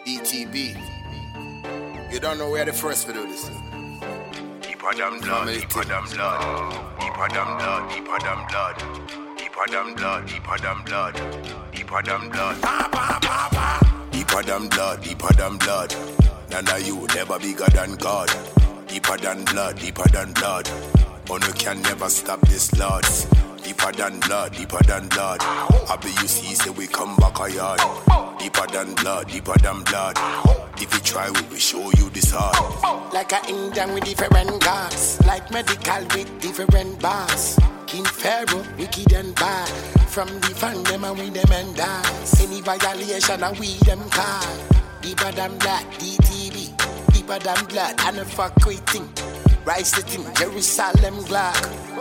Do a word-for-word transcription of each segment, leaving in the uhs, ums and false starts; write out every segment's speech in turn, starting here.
E T B. You don't know where the first to do this. Deeper than blood, deeper than blood, deeper than blood, deeper than blood, deeper than blood, deeper than blood, deeper than blood, deeper than blood, deeper than blood. None of you never bigger than God. Deeper than blood, deeper than blood. Oh, you can never stop this, Lord. Deeper than blood, deeper than blood. I be you see, say we come back a yard. Deeper than blood, deeper than blood. If you try, we will show you this hard. Like a Indian with different gods, like medical with different bars. King Pharaoh, wicked and bad. From the fan them and we them and dance. Any violation and we them call. Deeper than blood, D T B. Deeper than blood, and a fuck waiting. Rise the thing, Jerusalem Glock.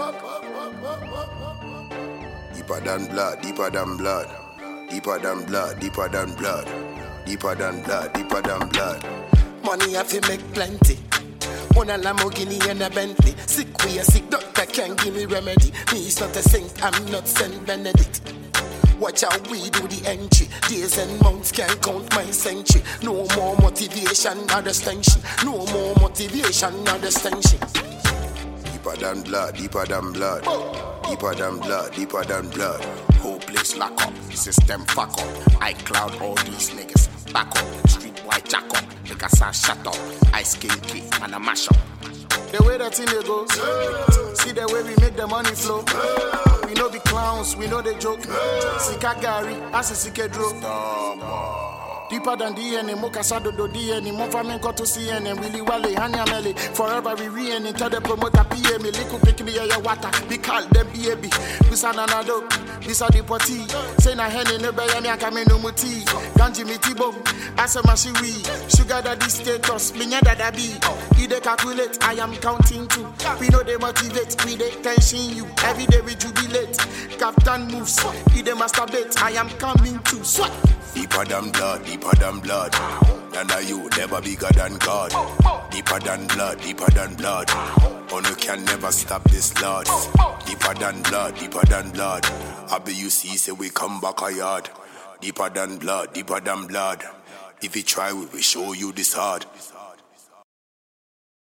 Deeper than blood, deeper than blood. Deeper than blood, deeper than blood. Deeper than blood, deeper than blood. Money have to make plenty. One a Lamborghini and a Bentley. Sick we a sick doctor can't give me remedy. Me is not a saint, I'm not Saint Benedict. Watch how we do the entry. Days and months can't count my century. No more motivation, not extension. No more motivation, not extension. Deeper than blood, deeper than blood. Deeper than blood, deeper than blood. Whole place lock up, system fuck up. iCloud all these niggas back up. Street boy jack up, niggas say shut up. Ice King Kid, man a mash up. The way that thing they goes, see the way we make the money flow. We know the clowns, we know the joke. Sika Gary, as a Sika Dro. Deeper than D N A, Mokasado do D N A, Mofamen got to see N A, Willy Wally, Hanya Mele. Forever we re and tell the promoter P M, Liku pick me a water. We call them B A B. We san anado, we sa the potty. Say na hen no beya me akame no muti. Ganji mi tibo, asa mashiwi. Sugar daddy status, minya dada be. You dey calculate, I am counting too. We know they motivate, we dey tension you. Every day we jubilate. Captain moves, he dey masturbate. I am coming to swat. Deeper than blood, deeper than blood. None of you never bigger than God. Deeper than blood, deeper than blood. Oh, you can never stop this, Lord. Deeper than blood, deeper than blood. I be you see, say we come back a yard. Deeper than blood, deeper than blood. If you try, we will show you this hard.